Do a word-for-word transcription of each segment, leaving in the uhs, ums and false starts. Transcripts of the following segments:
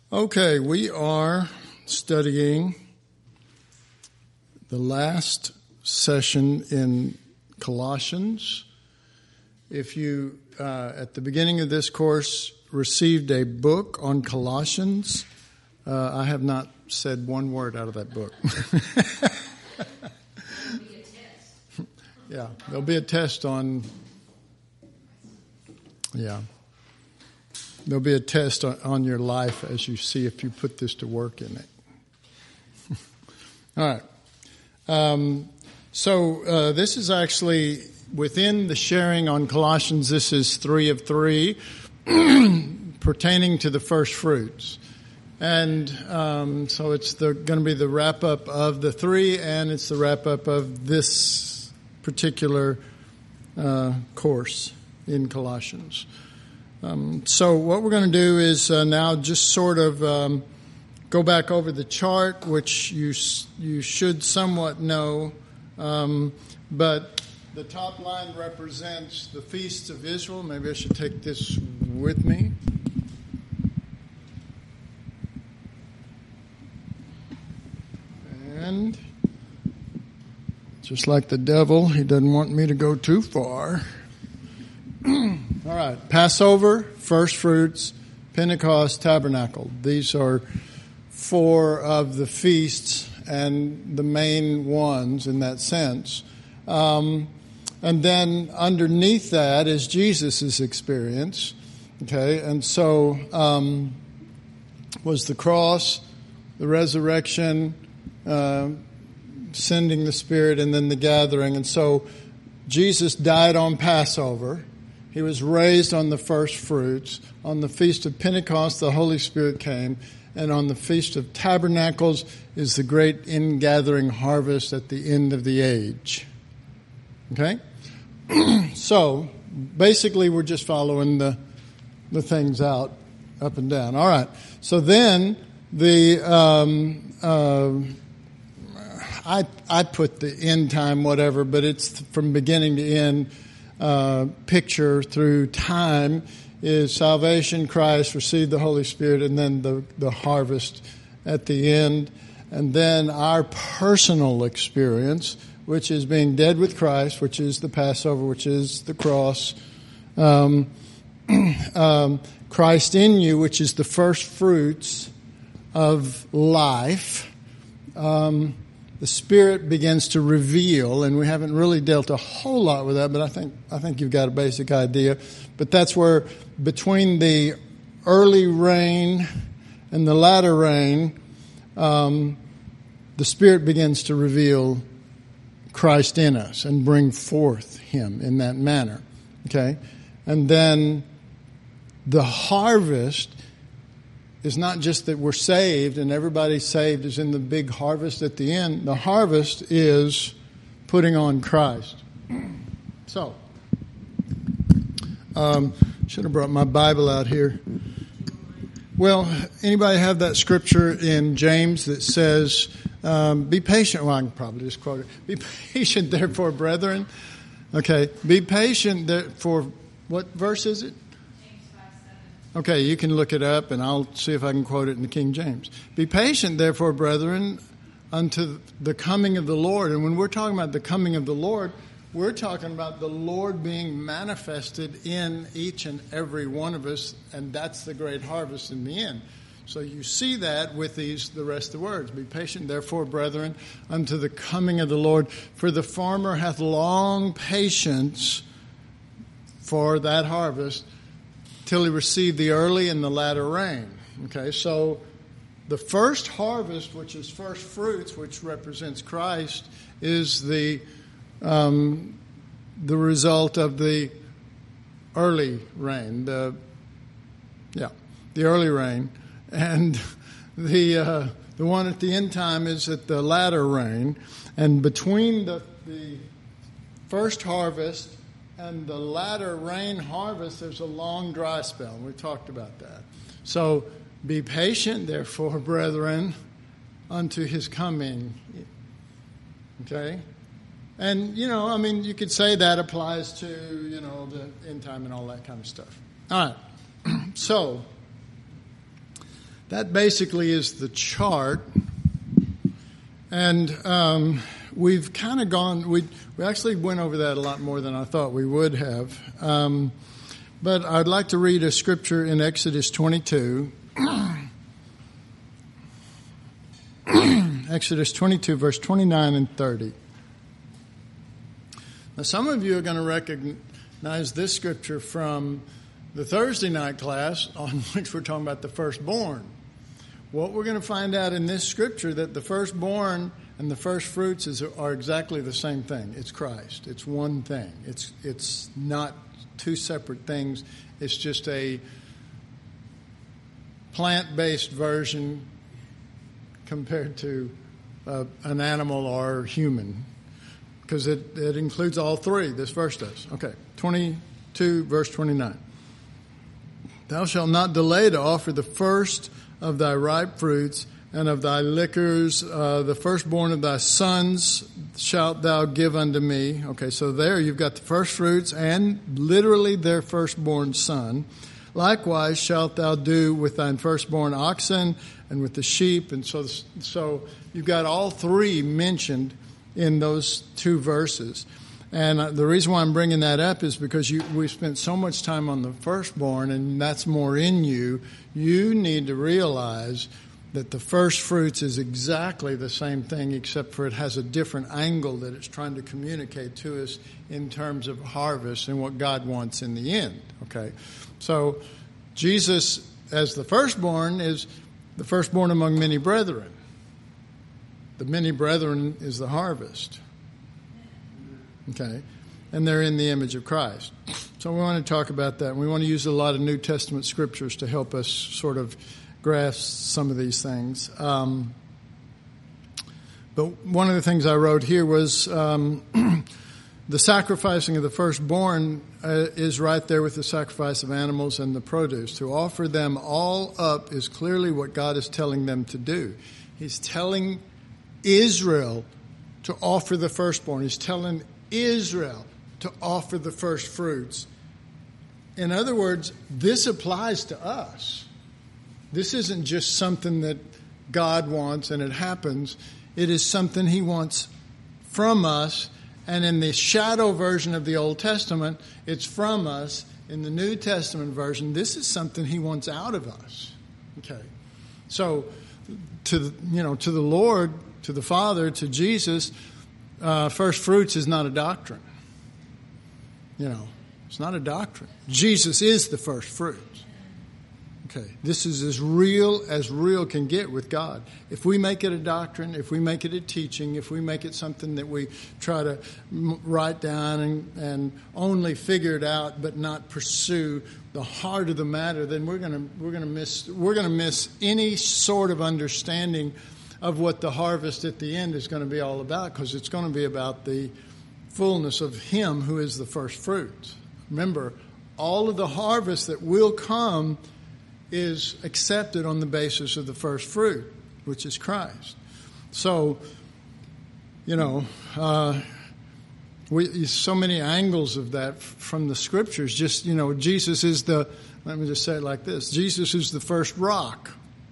Okay, we are studying the last session in Colossians. If you, uh, at the beginning of this course, received a book on Colossians, uh, I have not said one word out of that book. Yeah, there'll be a test on, yeah. There'll be a test on, on your life as you see if you put this to work in it. All right. Um, so uh, this is actually within the sharing on Colossians. This is three of three pertaining to the first fruits. And um, so it's going to be the wrap up of the three, and it's the wrap up of this particular uh, course in Colossians. Um, so what we're going to do is uh, now just sort of um, go back over the chart, which you you should somewhat know, um, but the top line represents the feasts of Israel. Maybe I should take this with me. And just like the devil, he doesn't want me to go too far. All right, Passover, first fruits, Pentecost, Tabernacle. These are four of the feasts and the main ones in that sense. Um, and then underneath that is Jesus' experience. Okay, and so um, was the cross, the resurrection, uh, sending the Spirit, and then the gathering. And so Jesus died on Passover. He was raised on the first fruits. On the Feast of Pentecost, the Holy Spirit came. And on the Feast of Tabernacles is the great ingathering harvest at the end of the age. Okay? So, basically, we're just following the the things out, up and down. All right. So then, the um, uh, I I put the end time, whatever, but it's from beginning to end. Uh, picture through time is salvation, Christ, receive the Holy Spirit, and then the, the harvest at the end. And then our personal experience, which is being dead with Christ, which is the Passover, which is the cross. Um, um, Christ in you, which is the first fruits of life. Um The Spirit begins to reveal, and we haven't really dealt a whole lot with that, but I think I think you've got a basic idea. But that's where between the early rain and the latter rain, um, the Spirit begins to reveal Christ in us and bring forth Him in that manner. Okay? And then the harvest is not just that we're saved and everybody's saved is in the big harvest at the end. The harvest is putting on Christ. So, um, should have brought my Bible out here. Well, anybody have that scripture in James that says, um, be patient? Well, I can probably just quote it. Be patient, therefore, brethren. Okay, be patient, therefore, what verse is it? Okay, you can look it up, and I'll see if I can quote it in the King James. Be patient, therefore, brethren, unto the coming of the Lord. And when we're talking about the coming of the Lord, we're talking about the Lord being manifested in each and every one of us, and that's the great harvest in the end. So you see that with these, the rest of the words. Be patient, therefore, brethren, unto the coming of the Lord. For the farmer hath long patience for that harvest, till he received the early and the latter rain. Okay, so the first harvest, which is first fruits, which represents Christ, is the um, the result of the early rain. The yeah, the early rain, and the uh, the one at the end time is at the latter rain, and between the the first harvest and the latter rain harvest, there's a long dry spell. We talked about that. So be patient, therefore, brethren, unto his coming. Okay? And, you know, I mean, you could say that applies to, you know, the end time and all that kind of stuff. All right. So that basically is the chart. And um, we've kind of gone, we we actually went over that a lot more than I thought we would have. Um, but I'd like to read a scripture in Exodus twenty-two. Exodus twenty-two, verse twenty-nine and thirty. Now, some of you are going to recognize this scripture from the Thursday night class on which we're talking about the firstborn. What we're going to find out in this scripture that the firstborn and the first fruits is, are exactly the same thing. It's Christ. It's one thing. It's it's not two separate things. It's just a plant-based version compared to uh, an animal or human, because it, it includes all three. This verse does. Okay, twenty-two, verse twenty-nine. Thou shalt not delay to offer the first of thy ripe fruits, and of thy liquors, uh, the firstborn of thy sons shalt thou give unto me. Okay, so there you've got the first fruits and literally their firstborn son. Likewise shalt thou do with thine firstborn oxen and with the sheep. And so, so you've got all three mentioned in those two verses. And the reason why I'm bringing that up is because you, we spent so much time on the firstborn, and that's more in you. You need to realize that the first fruits is exactly the same thing, except for it has a different angle that it's trying to communicate to us in terms of harvest and what God wants in the end. Okay, so Jesus, as the firstborn, is the firstborn among many brethren. The many brethren is the harvest. Okay, and they're in the image of Christ. So we want to talk about that. We want to use a lot of New Testament scriptures to help us sort of grasp some of these things. Um, but one of the things I wrote here was um, the sacrificing of the firstborn uh, is right there with the sacrifice of animals and the produce. To offer them all up is clearly what God is telling them to do. He's telling Israel to offer the firstborn. He's telling Israel to offer the first fruits. In other words, this applies to us. This isn't just something that God wants and it happens. It is something He wants from us. And in the shadow version of the Old Testament, it's from us. In the New Testament version, this is something He wants out of us. Okay. So to the, you know, to the Lord, to the Father, to Jesus, Uh, first fruits is not a doctrine. You know, it's not a doctrine. Jesus is the first fruits. Okay, this is as real as real can get with God. If we make it a doctrine, if we make it a teaching, if we make it something that we try to m- write down and, and only figure it out, but not pursue the heart of the matter, then we're gonna we're gonna miss we're gonna miss any sort of understanding of what the harvest at the end is going to be all about, because it's going to be about the fullness of Him who is the first fruit. Remember, all of the harvest that will come is accepted on the basis of the first fruit, which is Christ. So, you know, uh, we so many angles of that from the Scriptures. Just, you know, Jesus is the, let me just say it like this, Jesus is the first rock.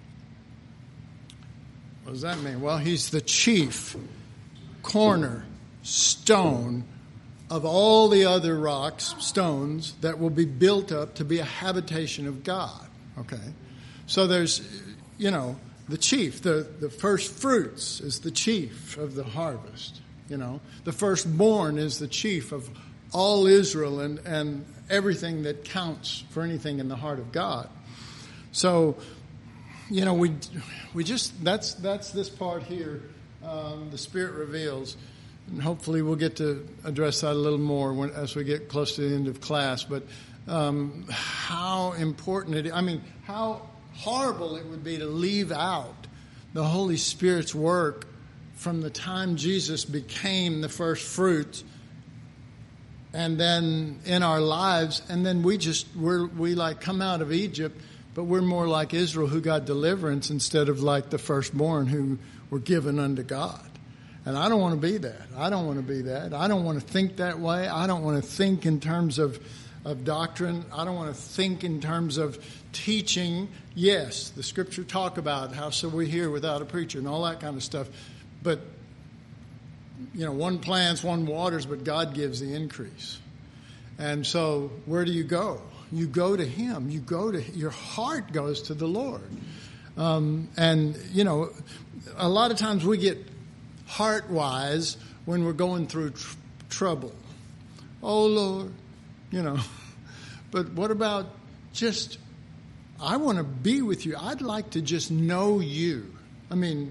What does that mean? Well, He's the chief corner stone of all the other rocks, stones, that will be built up to be a habitation of God. Okay? So there's, you know, the chief, the, the first fruits is the chief of the harvest. You know, the firstborn is the chief of all Israel and, and everything that counts for anything in the heart of God. So, you know, we we just, that's that's this part here, um, the Spirit reveals. And hopefully we'll get to address that a little more when, as we get close to the end of class. But um, how important it is, I mean, how horrible it would be to leave out the Holy Spirit's work from the time Jesus became the first fruit, and then in our lives, and then we just, we're, we like come out of Egypt, but we're more like Israel who got deliverance instead of like the firstborn who were given unto God. And I don't want to be that. I don't want to be that. I don't want to think that way. I don't want to think in terms of, of doctrine. I don't want to think in terms of teaching. Yes, the scripture talk about how shall we hear without a preacher and all that kind of stuff. But, you know, one plants, one waters, but God gives the increase. And so where do you go? You go to him. You go to, your heart goes to the Lord. Um, and, you know, a lot of times we get heart-wise when we're going through tr- trouble. Oh, Lord, you know. But what about just, I want to be with you. I'd like to just know you. I mean,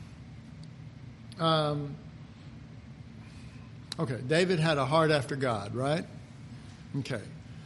um, okay, David had a heart after God, right? Okay.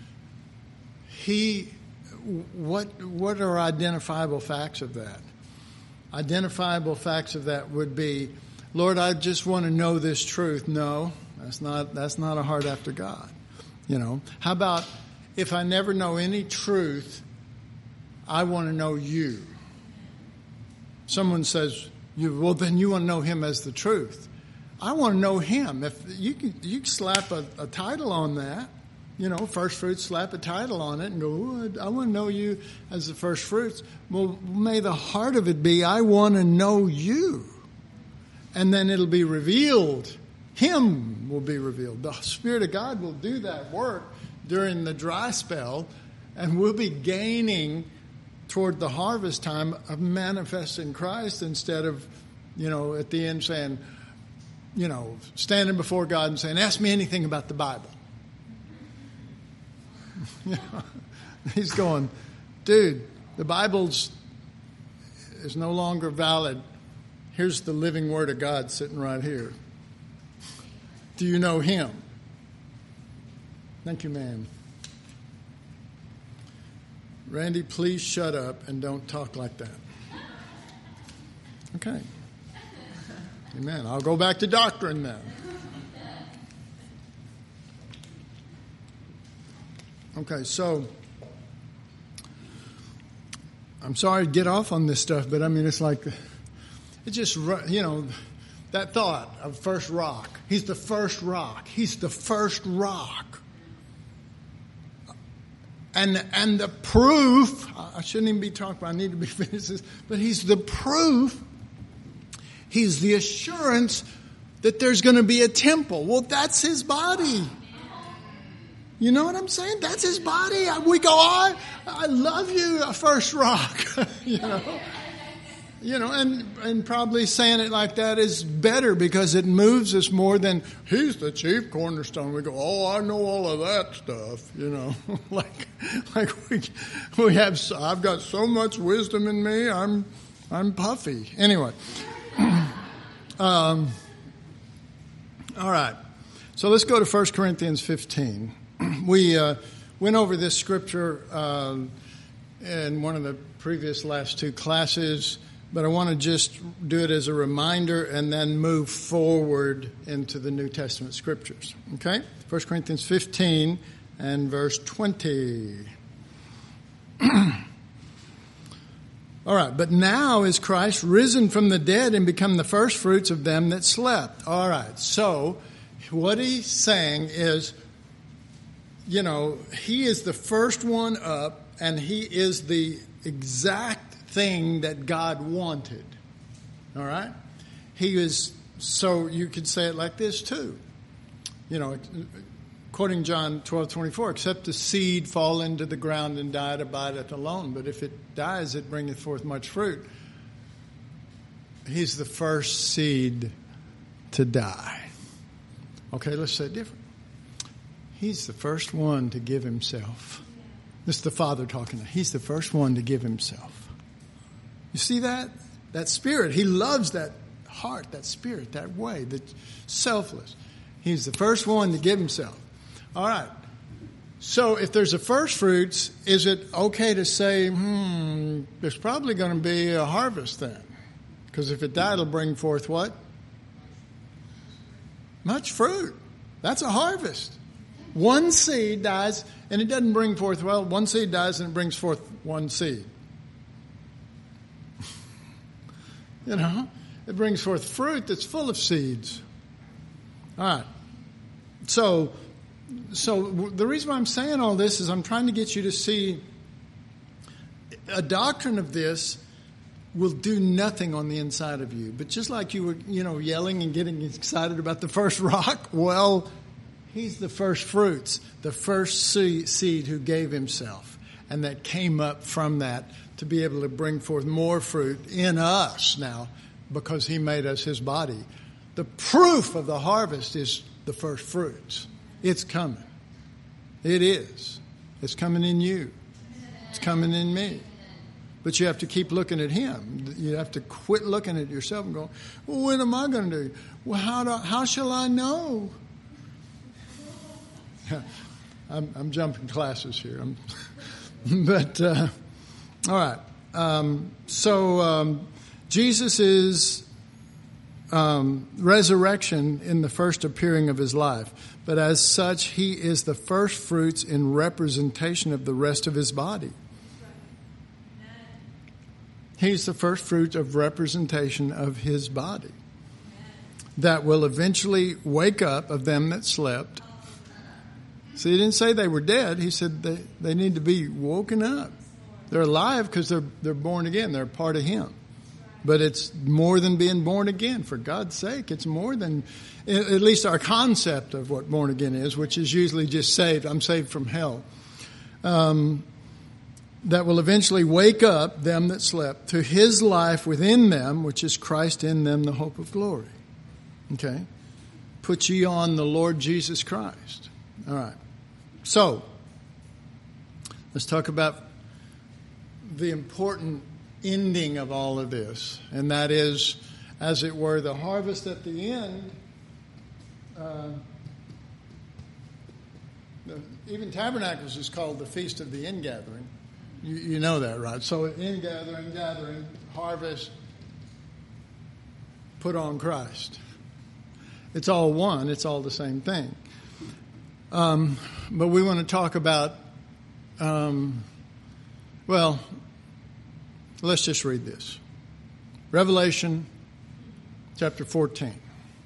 He, what what are identifiable facts of that? Identifiable facts of that would be, Lord, I just want to know this truth. No, that's not that's not a heart after God. You know. How about if I never know any truth, I want to know you. Someone says, you, well, then you want to know him as the truth. I want to know him. If you can, you can slap a, a title on that. You know, first fruits, slap a title on it and go, oh, I want to know you as the first fruits. Well, may the heart of it be, I want to know you. And then it'll be revealed. Him will be revealed. The Spirit of God will do that work during the dry spell, and we'll be gaining toward the harvest time of manifesting Christ instead of, you know, at the end saying, you know, standing before God and saying, ask me anything about the Bible. You know, he's going, dude, the Bible's is no longer valid. Here's the living Word of God sitting right here. Do you know him? Thank you, ma'am. Randy, please shut up and don't talk like that. Okay. Amen. I'll go back to doctrine then. Okay, so I'm sorry to get off on this stuff, but I mean, it's like, it just, you know, that thought of first rock. He's the first rock. He's the first rock. And and the proof, I shouldn't even be talking about, I need to be finished this, but he's the proof, he's the assurance that there's going to be a temple. Well, that's his body. You know what I'm saying? That's his body. We go, I, I love you, first rock. you know, you know, and and probably saying it like that is better because it moves us more than he's the chief cornerstone. We go, oh, I know all of that stuff. You know, like like we we have. I've got so much wisdom in me. I'm I'm puffy. Anyway, um, all right. So let's go to First Corinthians fifteen. We uh, went over this scripture uh, in one of the previous last two classes, but I want to just do it as a reminder and then move forward into the New Testament scriptures. Okay? First Corinthians fifteen and verse twenty. All right, but now is Christ risen from the dead and become the first fruits of them that slept. All right, so what he's saying is, you know, he is the first one up, and he is the exact thing that God wanted. All right? He is, so you could say it like this too. You know, quoting John twelve twenty-four, except the seed fall into the ground and die, it abideth alone. But if it dies, it bringeth forth much fruit. He's the first seed to die. Okay, let's say it different. He's the first one to give himself. This is the Father talking. He's the first one to give himself. You see that? That spirit. He loves that heart, that spirit, that way, that selfless. He's the first one to give himself. All right. So if there's a first fruits, is it okay to say, hmm, there's probably going to be a harvest then? Because if it died, it'll bring forth what? Much fruit. That's a harvest. One seed dies, and it doesn't bring forth, well, one seed dies and it brings forth one seed. You know, it brings forth fruit that's full of seeds. All right. So, so the reason why I'm saying all this is I'm trying to get you to see a doctrine of this will do nothing on the inside of you. But just like you were, you know, yelling and getting excited about the first rock, well, he's the first fruits, the first seed who gave himself, and that came up from that to be able to bring forth more fruit in us now because he made us his body. The proof of the harvest is the first fruits. It's coming. It is. It's coming in you. It's coming in me. But you have to keep looking at him. You have to quit looking at yourself and go, well, what am I going to do? Well, how do, how shall I know? I'm, I'm jumping classes here. I'm, but, uh, all right. Um, so um, Jesus is um, resurrection in the first appearing of his life. But as such, he is the first fruits in representation of the rest of his body. He's the first fruit of representation of his body that will eventually wake up of them that slept. See, he didn't say they were dead. He said they, they need to be woken up. They're alive because they're, they're born again. They're part of him. But it's more than being born again. For God's sake, it's more than, at least our concept of what born again is, which is usually just saved. I'm saved from hell. Um, that will eventually wake up them that slept to his life within them, which is Christ in them, the hope of glory. Okay? Put ye on the Lord Jesus Christ. All right. So, let's talk about the important ending of all of this, and that is, as it were, the harvest at the end. Uh, the, even Tabernacles is called the Feast of the Ingathering. You, you know that, right? So ingathering, gathering, harvest, put on Christ. It's all one. It's all the same thing. Um, but we want to talk about, um, well, let's just read this. Revelation chapter fourteen.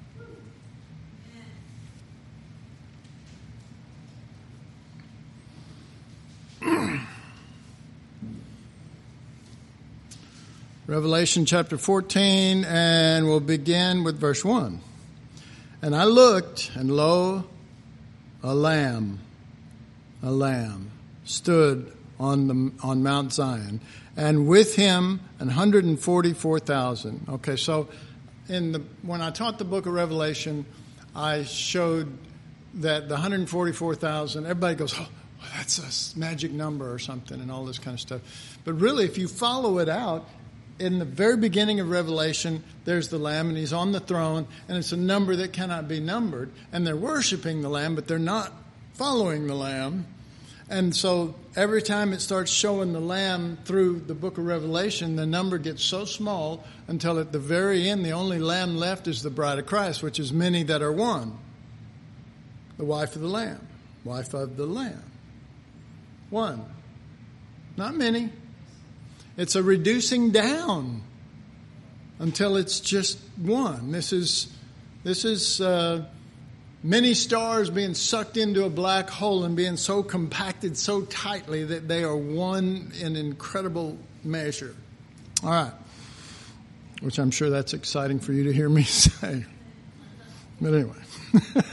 Revelation chapter fourteen, and we'll begin with verse one. And I looked, and lo, a lamb, a lamb, stood on the on Mount Zion, and with him one hundred forty-four thousand. Okay, so in the when I taught the book of Revelation, I showed that the one hundred forty-four thousand, everybody goes, oh, that's a magic number or something and all this kind of stuff. But really, if you follow it out, in the very beginning of Revelation, there's the Lamb, and he's on the throne, and it's a number that cannot be numbered. And they're worshiping the Lamb, but they're not following the Lamb. And so every time it starts showing the Lamb through the book of Revelation, the number gets so small until at the very end, the only Lamb left is the bride of Christ, which is many that are one. The wife of the Lamb. Wife of the Lamb. One. Not many. It's a reducing down until it's just one. This is this is uh, many stars being sucked into a black hole and being so compacted so tightly that they are one in incredible measure. All right. Which I'm sure that's exciting for you to hear me say. But anyway.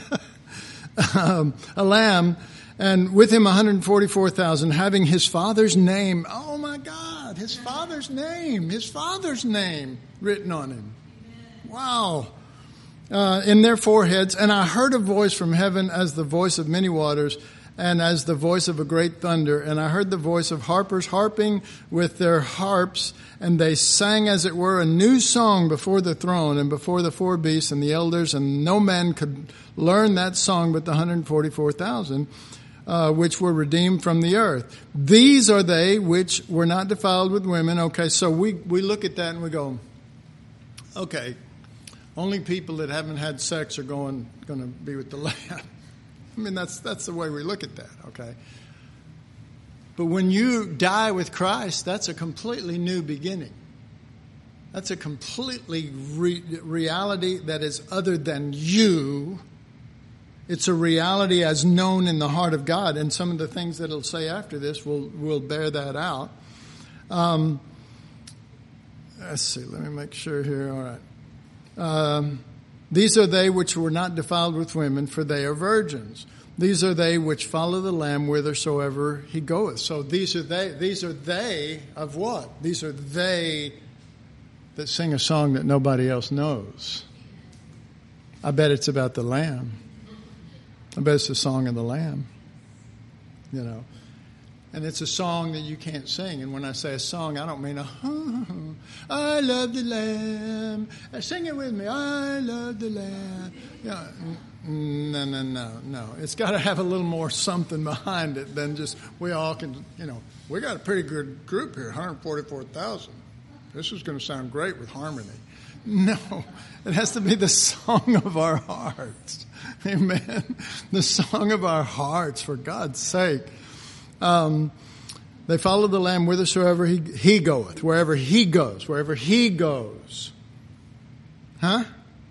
um, a lamb, and with him one hundred forty-four thousand, having his father's name. Oh my God. His father's name, his father's name written on him. Wow. Uh, in their foreheads. And I heard a voice from heaven as the voice of many waters and as the voice of a great thunder. And I heard the voice of harpers harping with their harps. And they sang, as it were, a new song before the throne and before the four beasts and the elders. And no man could learn that song but the one hundred forty-four thousand. Uh, which were redeemed from the earth. These are they which were not defiled with women. Okay, so we, we look at that and we go, okay, only people that haven't had sex are going going to be with the Lamb. I mean, that's that's the way we look at that, okay? But when you die with Christ, that's a completely new beginning. That's a completely re- reality that is other than you. It's a reality as known in the heart of God, and some of the things that it'll say after this will will bear that out. Um, let's see. Let me make sure here. All right. Um, These are they which were not defiled with women, for they are virgins. These are they which follow the Lamb whithersoever he goeth. So these are they. These are they of what? These are they that sing a song that nobody else knows. I bet it's about the Lamb. I bet it's the song of the Lamb. You know. And it's a song that you can't sing. And when I say a song, I don't mean a, oh, I love the Lamb. Sing it with me. I love the Lamb. Yeah, no, no, no, no. It's got to have a little more something behind it than just we all can, you know, we got a pretty good group here, one hundred forty-four thousand. This is going to sound great with harmony. No, it has to be the song of our hearts. Amen. The song of our hearts, for God's sake. Um, they follow the Lamb whithersoever he, he goeth, wherever he goes, wherever he goes. Huh?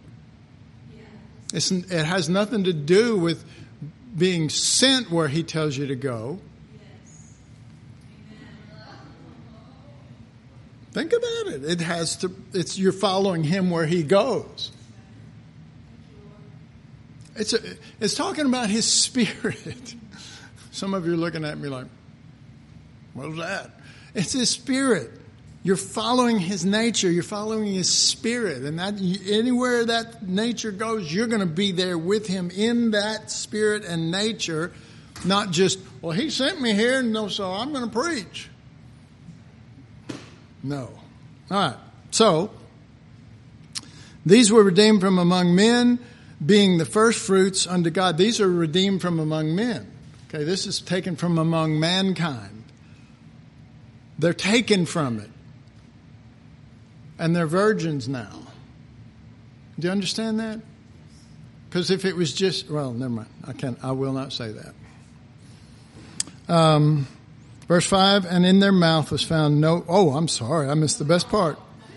It's, it has nothing to do with being sent where he tells you to go. Think about it. It has to, it's, you're following him where he goes. It's a, it's talking about his spirit. Some of you are looking at me like, what's that? It's his spirit. You're following his nature. You're following his spirit. And that anywhere that nature goes, you're going to be there with him in that spirit and nature. Not just, well, he sent me here, no, so I'm going to preach. No. All right. So, these were redeemed from among men, being the first fruits unto God. These are redeemed from among men. Okay, this is taken from among mankind. They're taken from it. And they're virgins now. Do you understand that? Because if it was just, well, never mind. I can't, I will not say that. Um, verse five, and in their mouth was found no, oh, I'm sorry. I missed the best part.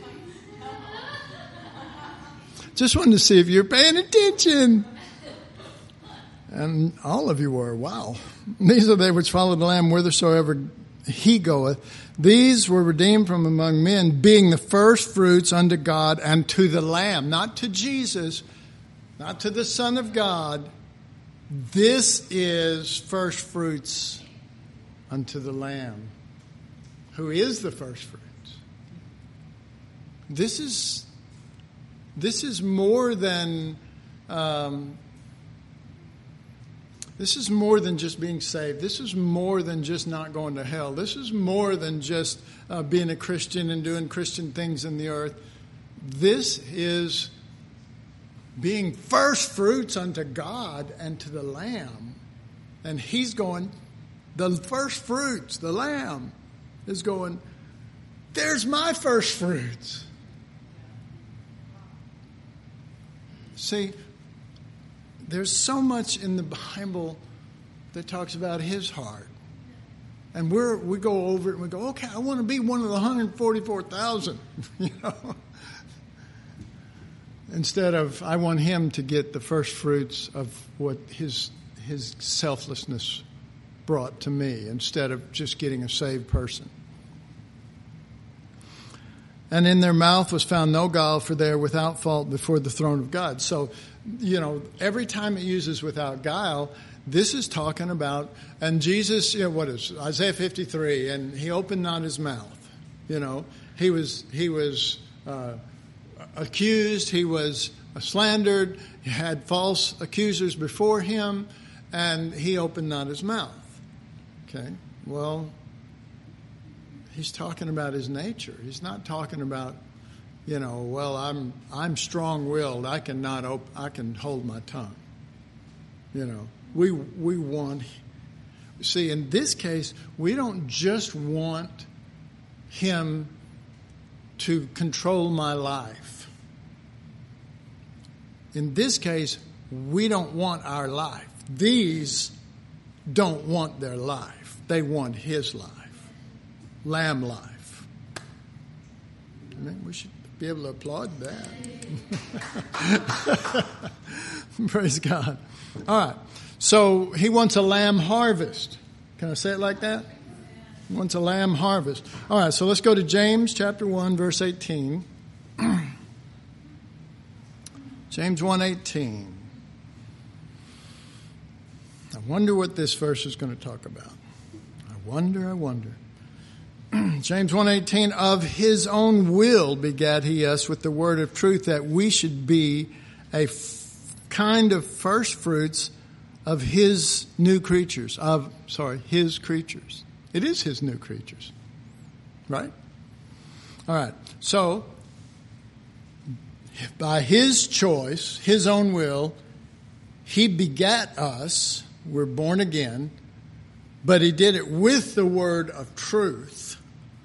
Just wanted to see if you're paying attention. And all of you were. Wow. These are they which follow the Lamb whithersoever he goeth. These were redeemed from among men, being the first fruits unto God and to the Lamb. Not to Jesus, not to the Son of God. This is first fruits unto the Lamb, who is the first fruits. This is, this is more than... Um, This is more than just being saved. This is more than just not going to hell. This is more than just uh, being a Christian and doing Christian things in the earth. This is being first fruits unto God and to the Lamb. And he's going, the first fruits, the Lamb, is going, there's my first fruits. See, there's so much in the Bible that talks about his heart. And we're, we go over it and we go, okay, I want to be one of the one hundred forty-four thousand, you know. Instead of, I want him to get the first fruits of what his his selflessness brought to me, instead of just getting a saved person. And in their mouth was found no guile, for they are without fault before the throne of God. So, you know, every time it uses without guile, this is talking about, and Jesus, you know, what is Isaiah fifty-three, and he opened not his mouth. You know, he was he was uh, accused, he was slandered, he had false accusers before him, and he opened not his mouth. Okay, well, he's talking about his nature. He's not talking about, you know, well, I'm I'm strong-willed. I can not op- I can hold my tongue. You know, we we want. See, in this case, we don't just want him to control my life. In this case, we don't want our life. These don't want their life. They want his life, Lamb life. I mean, we should be able to applaud that. Praise God. All right. So he wants a lamb harvest. Can I say it like that? He wants a lamb harvest. All right, so let's go to James chapter one, verse eighteen. James one eighteen. I wonder what this verse is going to talk about. I wonder, I wonder. James one eighteen, of his own will begat he us with the word of truth, that we should be a f- kind of first fruits of his new creatures, of, sorry, his creatures. It is his new creatures, right? All right, so by his choice, his own will, he begat us, we're born again, but he did it with the word of truth,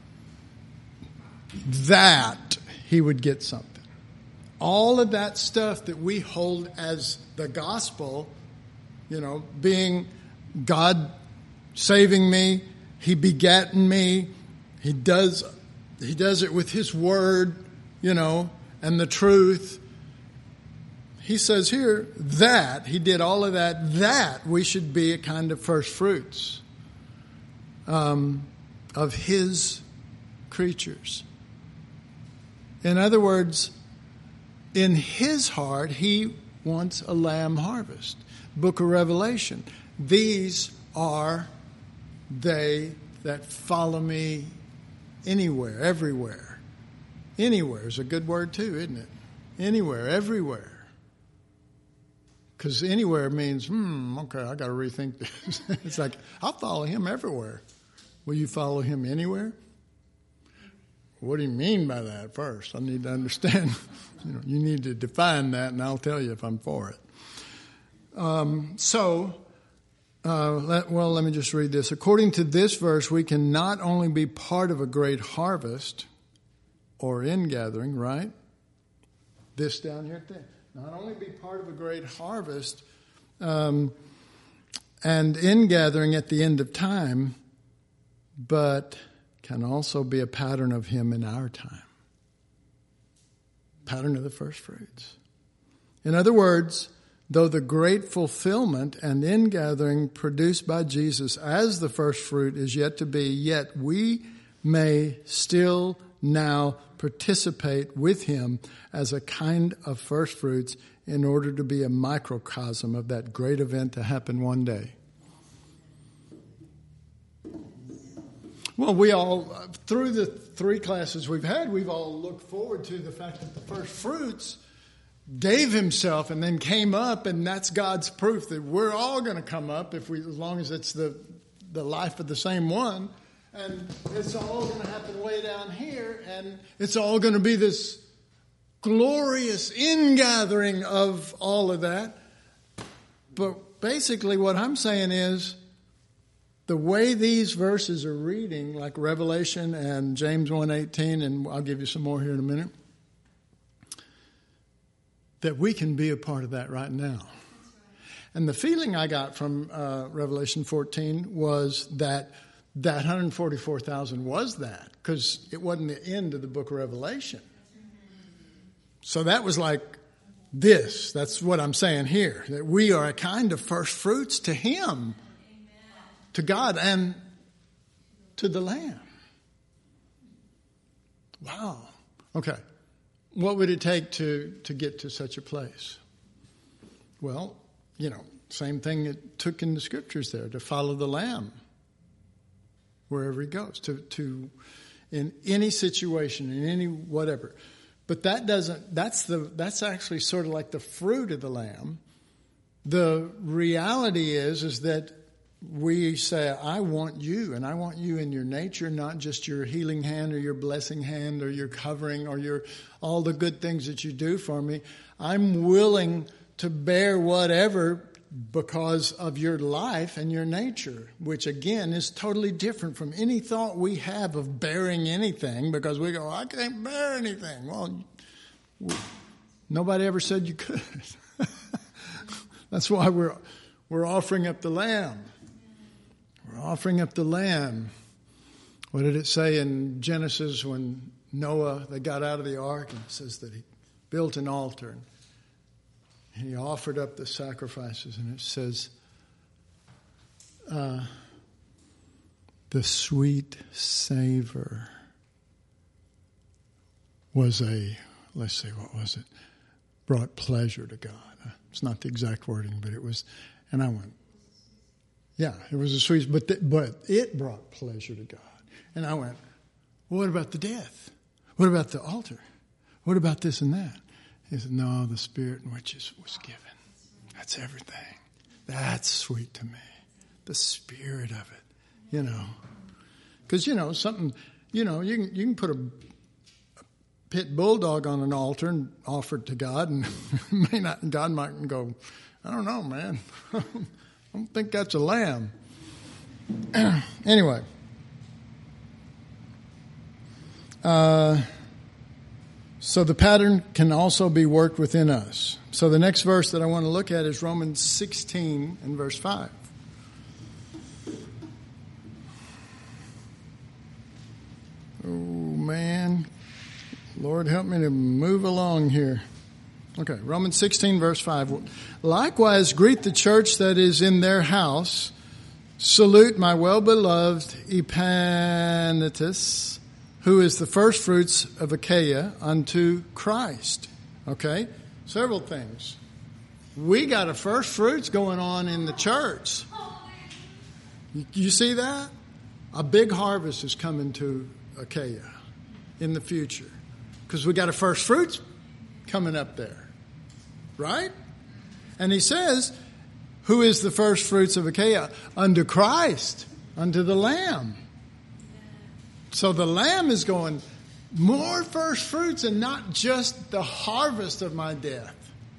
that he would get something. All of that stuff that we hold as the gospel, you know, being God saving me, he begatting me, he does, he does it with his word, you know, and the truth. He says here that he did all of that, that we should be a kind of first fruits um, of his creatures. In other words, in his heart, he wants a lamb harvest. Book of Revelation. These are they that follow me anywhere, everywhere. Anywhere is a good word too, isn't it? Anywhere, everywhere. Because anywhere means, hmm, okay, I got to rethink this. It's like, I'll follow him everywhere. Will you follow him anywhere? What do you mean by that first? I need to understand. You know, you need to define that, and I'll tell you if I'm for it. Um, so, uh, let, well, let me just read this. According to this verse, we can not only be part of a great harvest or ingathering, right? This down here thing. Not only be part of a great harvest um, and ingathering at the end of time, but can also be a pattern of him in our time. Pattern of the first fruits. In other words, though the great fulfillment and ingathering produced by Jesus as the first fruit is yet to be, yet we may still now participate with him as a kind of first fruits in order to be a microcosm of that great event to happen one day. Well, we all, through the three classes we've had, we've all looked forward to the fact that the first fruits gave himself and then came up, and that's God's proof that we're all going to come up if we, as long as it's the the life of the same one, and it's all going to happen way down here, and it's all going to be this glorious ingathering of all of that. But basically, what I'm saying is, the way these verses are reading, like Revelation and James one eighteen, and I'll give you some more here in a minute, that we can be a part of that right now. And the feeling I got from uh, Revelation fourteen was that that one hundred forty-four thousand was that, because it wasn't the end of the book of Revelation. So that was like this. That's what I'm saying here, that we are a kind of first fruits to him, to God, and to the Lamb. Wow. Okay. What would it take to, to get to such a place? Well, you know, same thing it took in the scriptures there, to follow the Lamb wherever he goes, to, to in any situation, in any whatever. But that doesn't, that's the, that's actually sort of like the fruit of the Lamb. The reality is, is that we say, I want you, and I want you in your nature, not just your healing hand or your blessing hand or your covering or your all the good things that you do for me. I'm willing to bear whatever because of your life and your nature, which again is totally different from any thought we have of bearing anything, because we go, I can't bear anything. Well, nobody ever said you could. That's why we're we're offering up the Lamb. We're offering up the Lamb. What did it say in Genesis when Noah, they got out of the ark, and it says that he built an altar and he offered up the sacrifices, and it says, uh, the sweet savor was a, let's see, what was it? Brought pleasure to God. It's not the exact wording, but it was, and I went, yeah, it was a sweet, but the, but it brought pleasure to God. And I went, well, what about the death? What about the altar? What about this and that? He said, no, the Spirit in which is, was given. That's everything. That's sweet to me. The Spirit of it, you know. Because, you know, something, you know, you can, you can put a pit bulldog on an altar and offer it to God, and may not, God might go, I don't know, man. I don't think that's a lamb. Anyway. Uh, so the pattern can also be worked within us. So the next verse that I want to look at is Romans sixteen and verse five. Oh, man. Lord, help me to move along here. Okay, Romans sixteen, verse five. Likewise, greet the church that is in their house. Salute my well-beloved Epaphras, who is the first fruits of Achaia unto Christ. Okay, several things. We got a first fruits going on in the church. You see that? A big harvest is coming to Achaia in the future. Because we got a first fruits coming up there. Right? And he says, who is the first fruits of Achaia? Unto Christ, unto the Lamb. So the Lamb is going, more first fruits and not just the harvest of my death.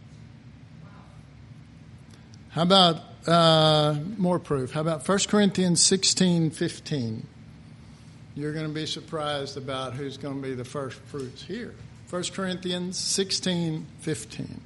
How about uh, more proof? How about First Corinthians sixteen fifteen? You're going to be surprised about who's going to be the first fruits here. First Corinthians sixteen fifteen.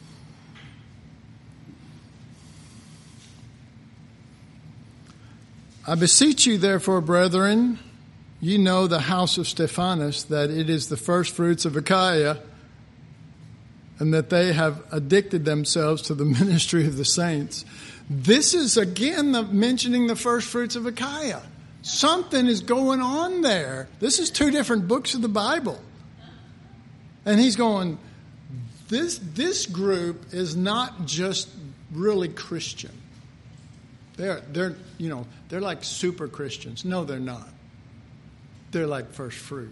I beseech you, therefore, brethren, ye know the house of Stephanus, that it is the first fruits of Achaia, and that they have addicted themselves to the ministry of the saints. This is, again, the, mentioning the first fruits of Achaia. Something is going on there. This is two different books of the Bible. And he's going, this, this group is not just really Christian. They're, they're, you know, they're like super Christians. No, they're not. They're like first fruit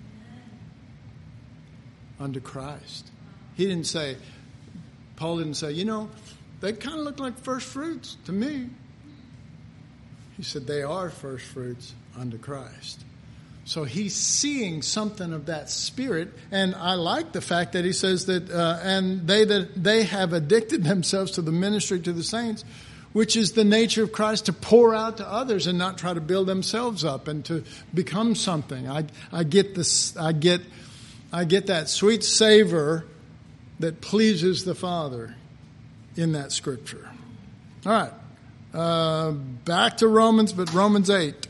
unto Christ. He didn't say, Paul didn't say, you know, they kind of look like first fruits to me. He said they are first fruits unto Christ. So he's seeing something of that spirit, and I like the fact that he says that, uh, and they that they have addicted themselves to the ministry to the saints, which is the nature of Christ, to pour out to others and not try to build themselves up and to become something. I I get this. I get I get that sweet savor that pleases the Father in that scripture. All right. Uh, back to Romans, but Romans eight.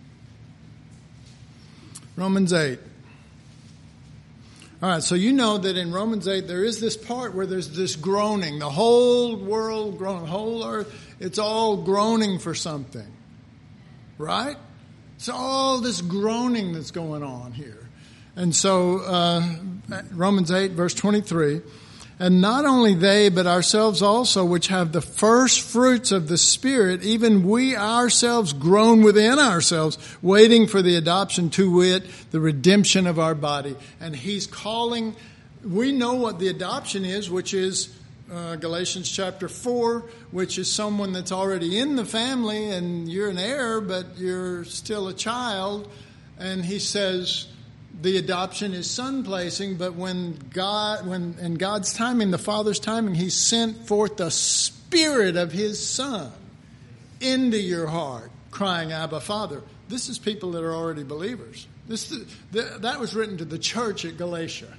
Romans eight. All right, so you know that in Romans eight there is this part where there's this groaning. The whole world groaning, the whole earth, it's all groaning for something. Right? It's all this groaning that's going on here. And so uh, Romans eight, verse twenty-three. And not only they, but ourselves also, which have the first fruits of the Spirit, even we ourselves groan within ourselves, waiting for the adoption, to wit, the redemption of our body. And he's calling, we know what the adoption is, which is uh, Galatians chapter four, which is someone that's already in the family, and you're an heir, but you're still a child. And he says, the adoption is son placing, but when God, when in God's timing, the Father's timing, He sent forth the Spirit of His Son into your heart, crying, Abba, Father. This is people that are already believers. This that was written to the church at Galatia.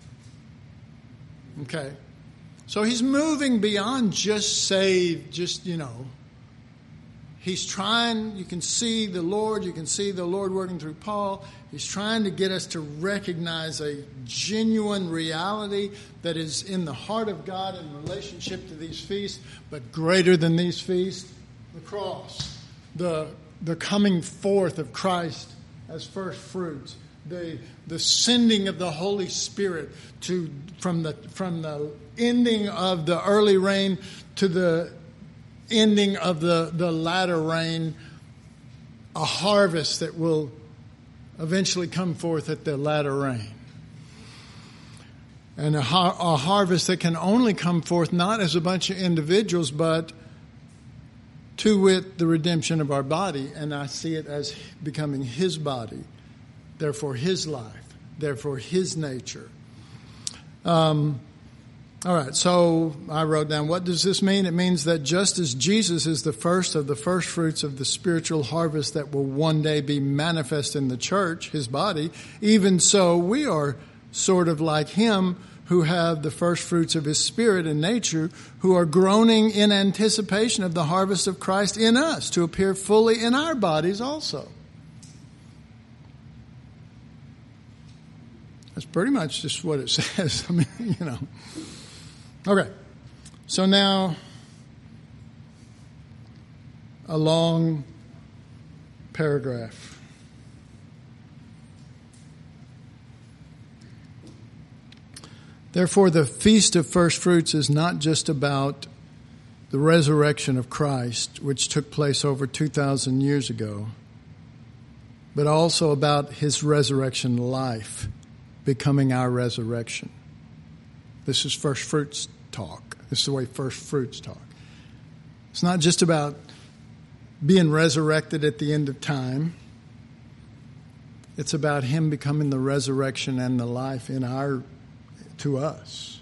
Okay, so He's moving beyond just saved, just you know. He's trying, you can see the Lord, you can see the Lord working through Paul. He's trying to get us to recognize a genuine reality that is in the heart of God in relationship to these feasts, but greater than these feasts, the cross, the the coming forth of Christ as first fruits, the the sending of the Holy Spirit to from the from the ending of the early rain to the ending of the, the latter rain, a harvest that will eventually come forth at the latter rain. And a, har- a harvest that can only come forth not as a bunch of individuals, but to wit, the redemption of our body. And I see it as becoming His body, therefore His life, therefore His nature. Um, all right, so I wrote down, what does this mean? It means that just as Jesus is the first of the first fruits of the spiritual harvest that will one day be manifest in the church, His body, even so we are sort of like Him, who have the first fruits of His Spirit and nature, who are groaning in anticipation of the harvest of Christ in us, to appear fully in our bodies also. That's pretty much just what it says. I mean, you know. Okay. So now, a long paragraph. Therefore, the Feast of First Fruits is not just about the resurrection of Christ, which took place over two thousand years ago, but also about His resurrection life becoming our resurrection. This is first fruits talk. This is the way first fruits talk. It's not just about being resurrected at the end of time. It's about Him becoming the resurrection and the life in our to us.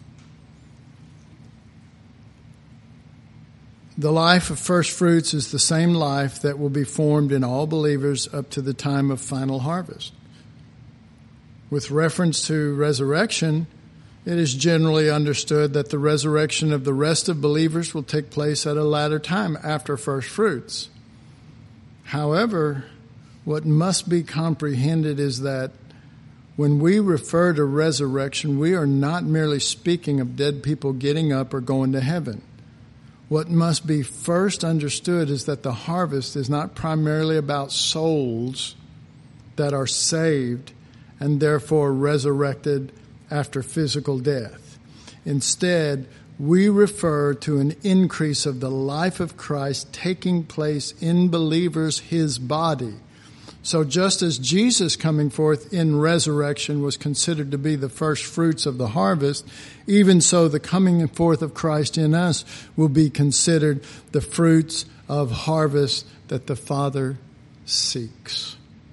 The life of first fruits is the same life that will be formed in all believers up to the time of final harvest. With reference to resurrection, it is generally understood that the resurrection of the rest of believers will take place at a latter time after first fruits. However, what must be comprehended is that when we refer to resurrection, we are not merely speaking of dead people getting up or going to heaven. What must be first understood is that the harvest is not primarily about souls that are saved and therefore resurrected after physical death. Instead, we refer to an increase of the life of Christ taking place in believers, His body. So just as Jesus coming forth in resurrection was considered to be the first fruits of the harvest, even so the coming forth of Christ in us will be considered the fruits of harvest that the Father seeks.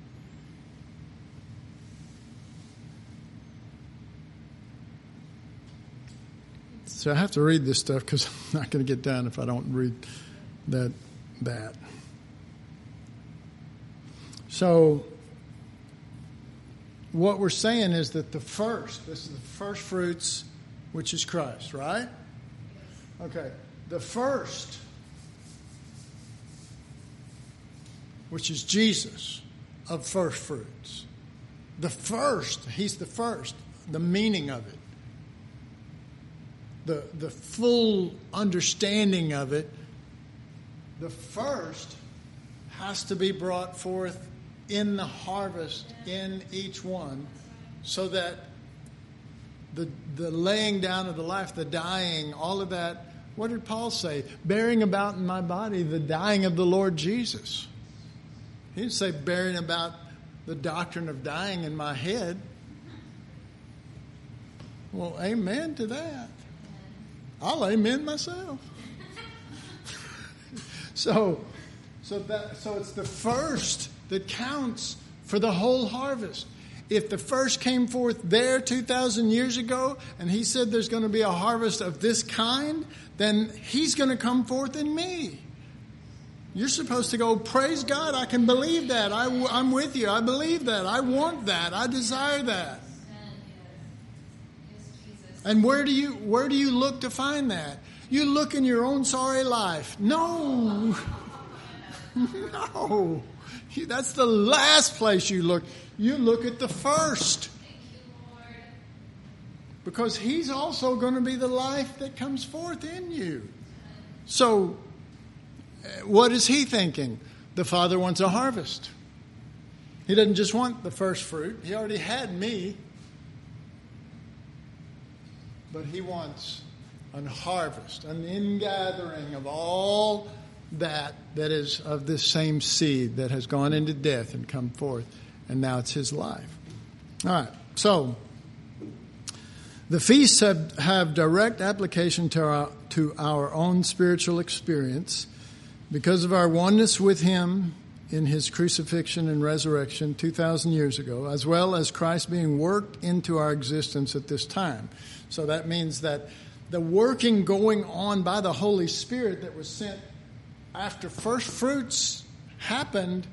So I have to read this stuff because I'm not going to get done if I don't read that that. So what we're saying is that the first, this is the first fruits, which is Christ, right? Okay. The first, which is Jesus, of first fruits. The first, He's the first, the meaning of it. The, the full understanding of it, the first has to be brought forth in the harvest in each one, so that the the laying down of the life, the dying, all of that, what did Paul say? Bearing about in my body the dying of the Lord Jesus. He didn't say bearing about the doctrine of dying in my head. Well, amen to that. I'll amen myself. so so that so it's the first that counts for the whole harvest. If the first came forth there two thousand years ago, and He said there's going to be a harvest of this kind, then He's going to come forth in me. You're supposed to go, praise God, I can believe that. I, I'm with you. I believe that. I want that. I desire that. And where do you where do you look to find that? You look in your own sorry life. No. No. That's the last place you look. You look at the first. Because He's also going to be the life that comes forth in you. So, what is He thinking? the Father wants a harvest. He doesn't just want the first fruit. He already had me. But he wants a harvest, an ingathering of all that that is of this same seed that has gone into death and come forth, and now it's his life. All right, so the feasts have, have direct application to our, to our own spiritual experience because of our oneness with him in his crucifixion and resurrection two thousand years ago, as well as Christ being worked into our existence at this time. So that means that the working going on by the Holy Spirit that was sent after first fruits happened,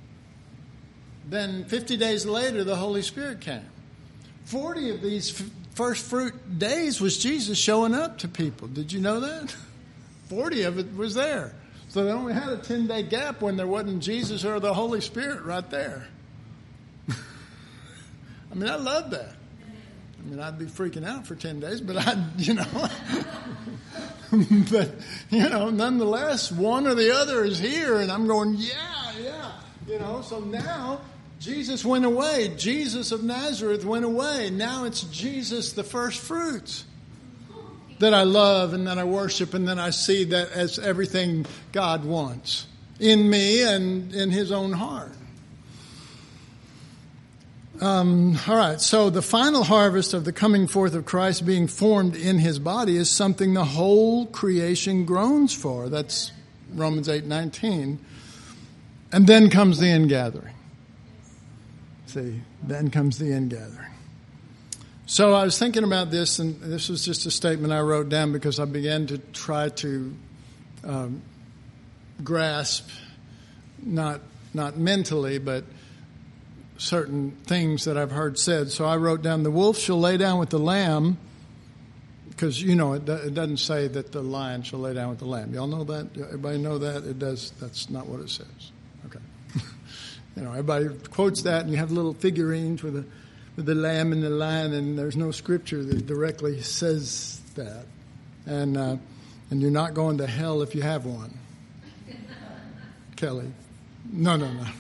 then fifty days later the Holy Spirit came. forty of these f- first fruit days was Jesus showing up to people. Did you know that? forty of it was there. So they only had a ten-day gap when there wasn't Jesus or the Holy Spirit right there. I mean, I love that. I mean, I'd be freaking out for ten days, but I, you know, but, you know, nonetheless, one or the other is here, and I'm going, yeah, yeah, you know, so now Jesus went away. Jesus of Nazareth went away. Now it's Jesus, the first fruits, that I love and that I worship and that I see that as everything God wants in me and in his own heart. Um, all right, so the final harvest of the coming forth of Christ being formed in his body is something the whole creation groans for. That's Romans eight nineteen. And then comes the ingathering. See, then comes the ingathering. So I was thinking about this, and this was just a statement I wrote down because I began to try to um, grasp, not not mentally, but certain things that I've heard said. So I wrote down, the wolf shall lay down with the lamb, because, you know, it, it doesn't say that the lion shall lay down with the lamb. Y'all know that? Everybody know that? It does. That's not what it says. Okay. You know, everybody quotes that, and you have little figurines with a with the lamb and the lion, and there's no scripture that directly says that. And uh, and you're not going to hell if you have one. Kelly. No, no, no.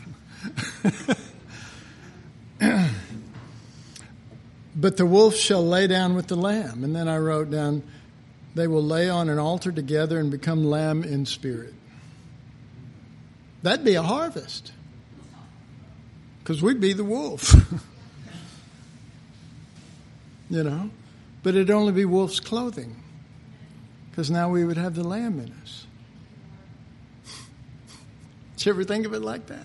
But the wolf shall lay down with the lamb. And then I wrote down, they will lay on an altar together and become lamb in spirit. That'd be a harvest. Because we'd be the wolf. You know? But it'd only be wolf's clothing. Because now we would have the lamb in us. Did you ever think of it like that?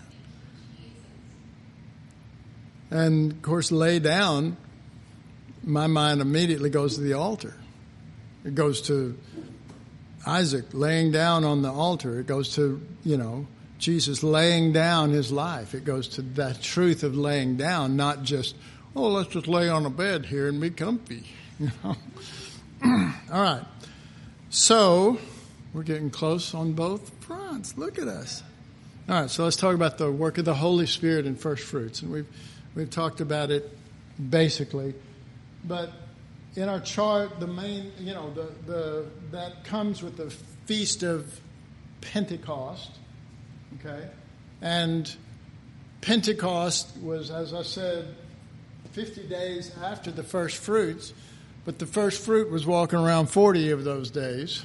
And, of course, lay down, my mind immediately goes to the altar. It goes to Isaac laying down on the altar. It goes to, you know, Jesus laying down his life. It goes to that truth of laying down, not just, oh, let's just lay on a bed here and be comfy. You know. All right. So we're getting close on both fronts. Look at us. All right, so let's talk about the work of the Holy Spirit in first fruits. And we've We've talked about it basically, but in our chart, the main, you know, the, the that comes with the Feast of Pentecost, okay? And Pentecost was, as I said, fifty days after the first fruits, but the first fruit was walking around forty of those days.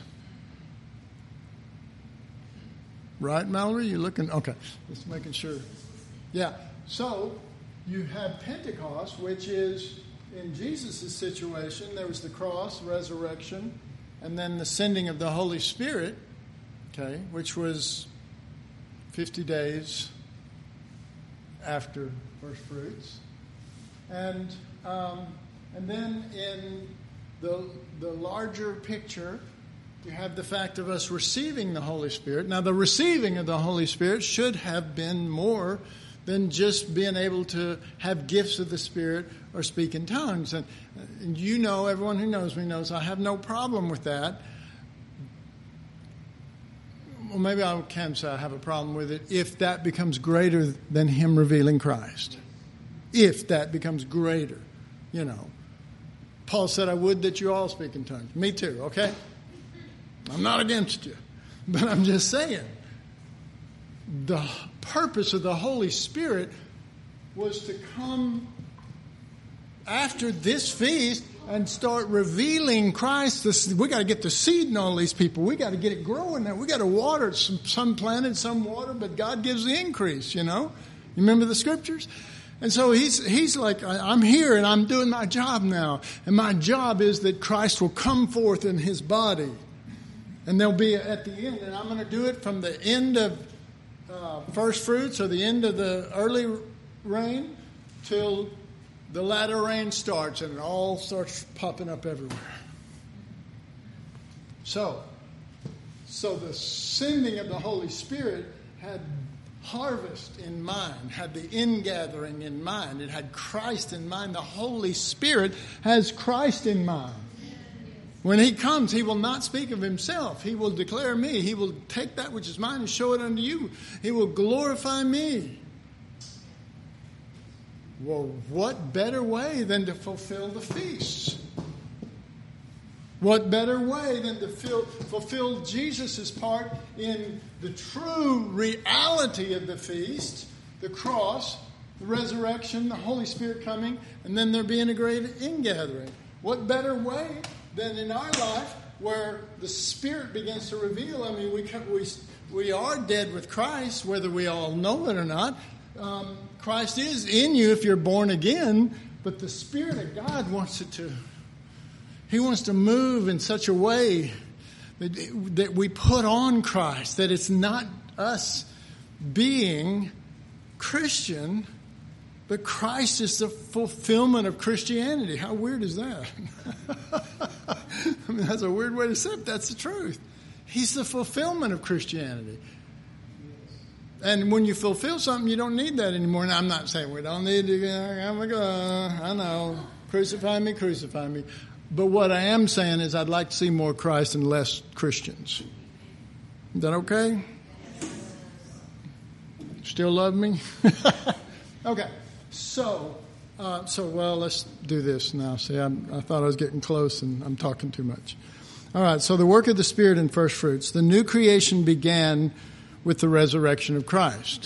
Right, Mallory? You looking? Okay, just making sure. Yeah, so you have Pentecost, which is, in Jesus' situation, there was the cross, resurrection, and then the sending of the Holy Spirit, okay, which was fifty days after first fruits. And um, and then in the the larger picture, you have the fact of us receiving the Holy Spirit. Now, the receiving of the Holy Spirit should have been more than just being able to have gifts of the Spirit or speak in tongues. And, and you know, everyone who knows me knows I have no problem with that. Well, maybe I can say I have a problem with it if that becomes greater than him revealing Christ. If that becomes greater, you know. Paul said, I would that you all speak in tongues. Me too, okay? I'm not against you. But I'm just saying. the purpose of the Holy Spirit was to come after this feast and start revealing Christ. This, we got to get the seed in all these people. We got to get it growing now. We got to water it. Some, some planted, some water, but God gives the increase, you know. You remember the scriptures? And so he's he's like, I'm here and I'm doing my job now. And my job is that Christ will come forth in his body. And they'll be at the end. And I'm going to do it from the end of uh, first fruits or the end of the early rain till the latter rain starts, and it all starts popping up everywhere. So, so the sending of the Holy Spirit had harvest in mind, had the ingathering in mind. It had Christ in mind. The Holy Spirit has Christ in mind. When he comes, he will not speak of himself. He will declare me. He will take that which is mine and show it unto you. He will glorify me. Well, what better way than to fulfill the feasts? What better way than to fill, fulfill Jesus' part in the true reality of the feast, the cross, the resurrection, the Holy Spirit coming, and then there being a great ingathering? What better way than in our life where the Spirit begins to reveal? I mean, we we we are dead with Christ, whether we all know it or not. Um, Christ is in you if you're born again, but the Spirit of God wants it to, he wants to move in such a way that, that we put on Christ, that it's not us being Christian, but Christ is the fulfillment of Christianity. How weird is that? I mean, that's a weird way to say it, but that's the truth. He's the fulfillment of Christianity. And when you fulfill something, you don't need that anymore. And I'm not saying we don't need to, oh my God, I know, crucify me, crucify me. But what I am saying is I'd like to see more Christ and less Christians. Is that okay? Still love me? Okay. So, uh, so well, let's do this now. See, I'm, I thought I was getting close and I'm talking too much. All right. So the work of the Spirit in first fruits. The new creation began with the resurrection of Christ.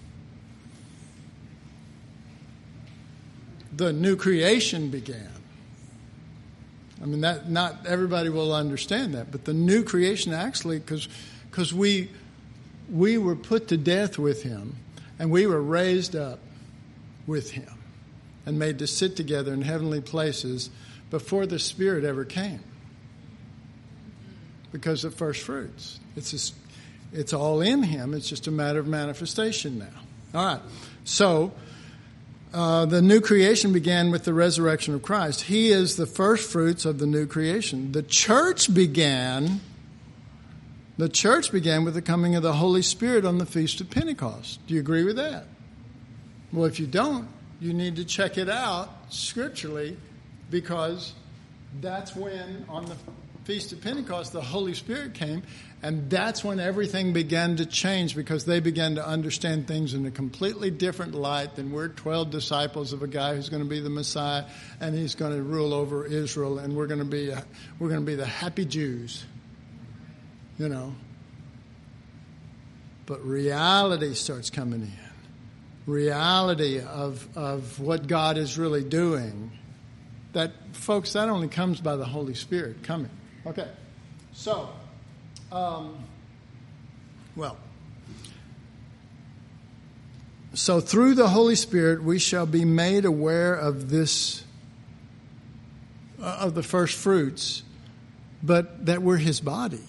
The new creation began. I mean, that not everybody will understand that, but the new creation actually, because because we we were put to death with him, and we were raised up with him, and made to sit together in heavenly places before the Spirit ever came. Because of first fruits, it's just, it's all in him. It's just a matter of manifestation now. All right. So, uh, the new creation began with the resurrection of Christ. He is the first fruits of the new creation. The church began, the church began with the coming of the Holy Spirit on the Feast of Pentecost. Do you agree with that? Well, if you don't, you need to check it out scripturally, because that's when on the Feast of Pentecost, the Holy Spirit came, and that's when everything began to change, because they began to understand things in a completely different light than we're twelve disciples of a guy who's going to be the Messiah, and he's going to rule over Israel, and we're going to be we're going to be the happy Jews, you know. But reality starts coming in, reality of of what God is really doing. That, folks, that only comes by the Holy Spirit coming. Okay, so, um, well, so through the Holy Spirit we shall be made aware of this, uh, of the first fruits, but that we're his body.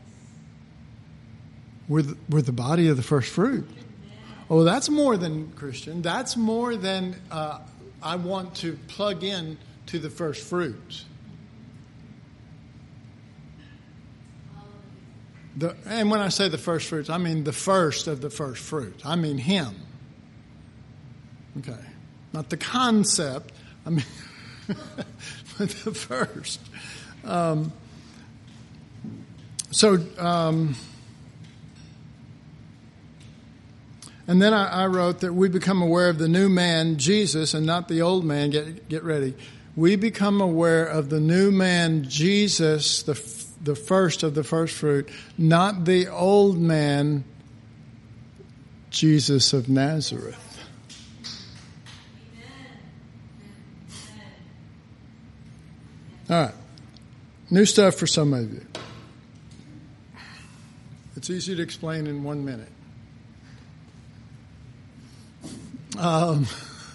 We're the, we're the body of the first fruit. Oh, that's more than Christian. That's more than uh, I want to plug in to the first fruits. The, and when I say the first fruits, I mean the first of the first fruit. I mean him. Okay. Not the concept. I mean, but the first. Um, so, um, and then I, I wrote that we become aware of the new man, Jesus, and not the old man. Get, get ready. We become aware of the new man, Jesus, the the first of the first fruit, not the old man, Jesus of Nazareth. All right. New stuff for some of you. It's easy to explain in one minute. Um,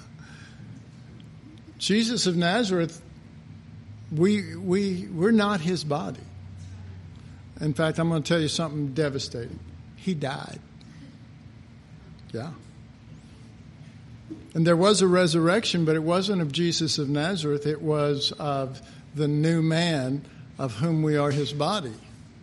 Jesus of Nazareth, we, we, we're not his body. In fact, I'm going to tell you something devastating. He died. Yeah. And there was a resurrection, but it wasn't of Jesus of Nazareth. It was of the new man of whom we are his body.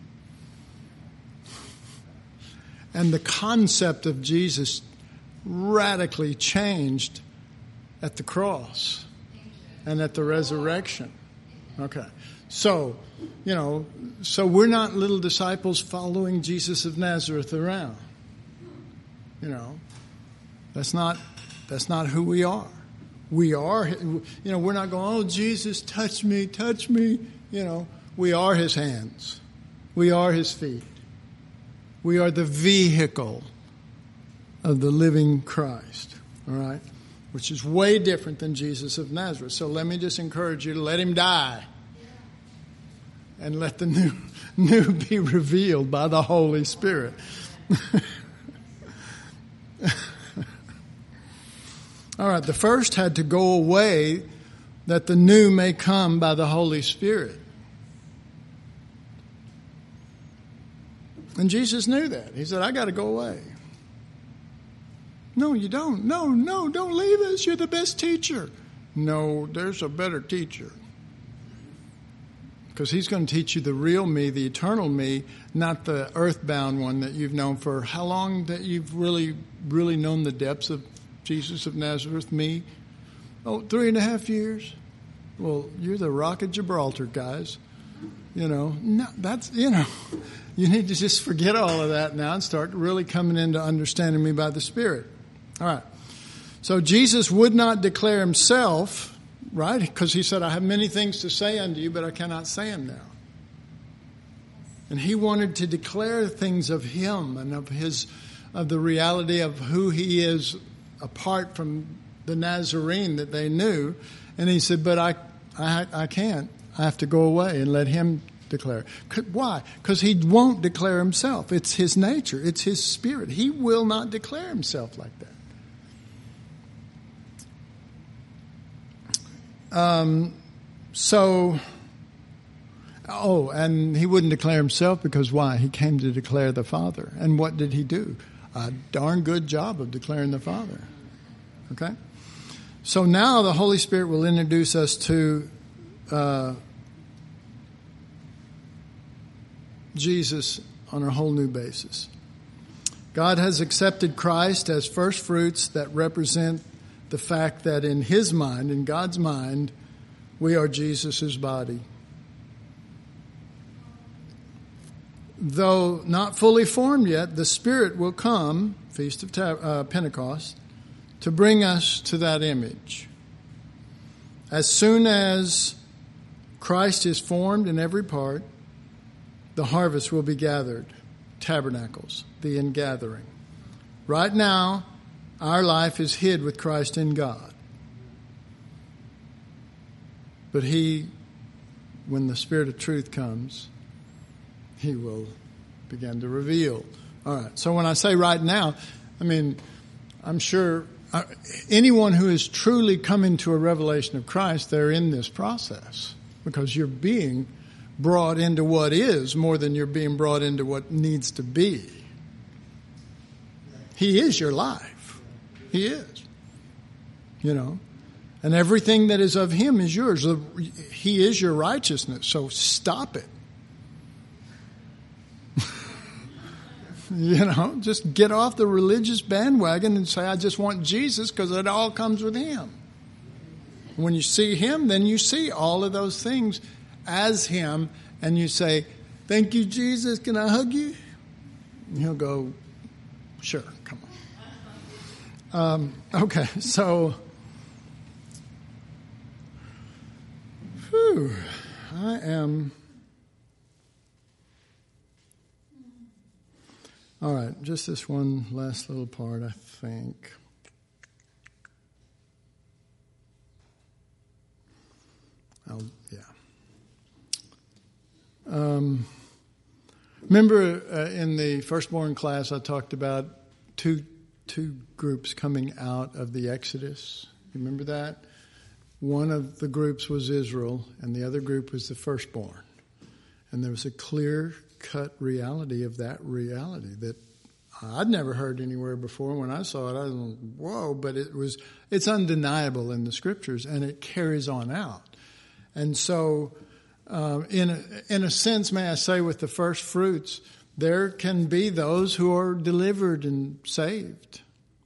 And the concept of Jesus radically changed at the cross and at the resurrection. Okay. So, you know, so we're not little disciples following Jesus of Nazareth around. You know, that's not that's not who we are. We are, you know, we're not going, oh, Jesus, touch me, touch me. You know, we are his hands. We are his feet. We are the vehicle of the living Christ, all right, which is way different than Jesus of Nazareth. So let me just encourage you to let him die and let the new, new be revealed by the Holy Spirit. All right, the first had to go away that the new may come by the Holy Spirit. And Jesus knew that. He said, I got to go away. No, you don't. No, no, don't leave us. You're the best teacher. No, there's a better teacher. Because he's going to teach you the real me, the eternal me, not the earthbound one that you've known for how long that you've really, really known the depths of Jesus of Nazareth, me? Oh, three and a half years? Well, you're the Rock of Gibraltar, guys. You know, no, that's, you know, you need to just forget all of that now and start really coming into understanding me by the Spirit. All right. So Jesus would not declare himself, right? Because he said, I have many things to say unto you, but I cannot say them now. And he wanted to declare things of him and of his, of the reality of who he is apart from the Nazarene that they knew. And he said, but I, I, I can't. I have to go away and let him declare. Why? Because he won't declare himself. It's his nature. It's his spirit. He will not declare himself like that. Um, so, oh, and he wouldn't declare himself because why? He came to declare the Father. And what did he do? A darn good job of declaring the Father. Okay? So now the Holy Spirit will introduce us to uh, Jesus on a whole new basis. God has accepted Christ as first fruits that represent the fact that in his mind, in God's mind, we are Jesus' body. Though not fully formed yet, the Spirit will come, Feast of Ta- uh, Pentecost, to bring us to that image. As soon as Christ is formed in every part, the harvest will be gathered. Tabernacles, the ingathering. Right now, our life is hid with Christ in God. But he, when the Spirit of truth comes, he will begin to reveal. All right. So when I say right now, I mean, I'm sure uh, anyone who is truly coming to a revelation of Christ, they're in this process because you're being brought into what is more than you're being brought into what needs to be. He is your life. He is. You know. And everything that is of him is yours. He is your righteousness. So stop it. You know, just get off the religious bandwagon and say, I just want Jesus because it all comes with him. When you see him, then you see all of those things as him, and you say, thank you, Jesus, can I hug you? And he'll go, sure, come on. Um, okay, so, whew, I am... All right, just this one last little part, I think. I'll, yeah. Um, remember uh, in the firstborn class I talked about two two groups coming out of the Exodus. You remember that? One of the groups was Israel, and the other group was the firstborn. And there was a clear-cut reality of that reality that I'd never heard anywhere before. When I saw it, I was like, whoa, but it was, it's undeniable in the scriptures, and it carries on out. And so, uh, in a, in a sense, may I say, with the first fruits, there can be those who are delivered and saved.